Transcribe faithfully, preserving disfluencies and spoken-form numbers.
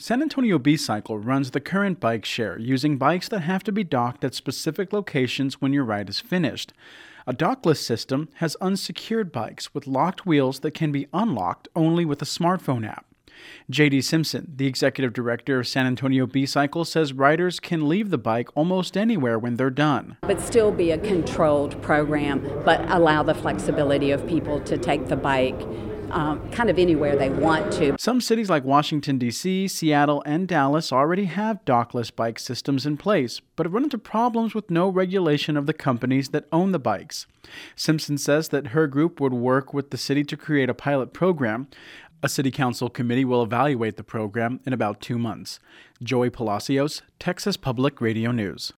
San Antonio B-Cycle runs the current bike share using bikes that have to be docked at specific locations when your ride is finished. A dockless system has unsecured bikes with locked wheels that can be unlocked only with a smartphone app. J D Simpson, the executive director of San Antonio B-Cycle, says riders can leave the bike almost anywhere when they're done. But still be a controlled program, but allow the flexibility of people to take the bike um, kind of anywhere they want to. Some cities like Washington, D C, Seattle, and Dallas already have dockless bike systems in place, but have run into problems with no regulation of the companies that own the bikes. Simpson says that her group would work with the city to create a pilot program. A city council committee will evaluate the program in about two months. Joey Palacios, Texas Public Radio News.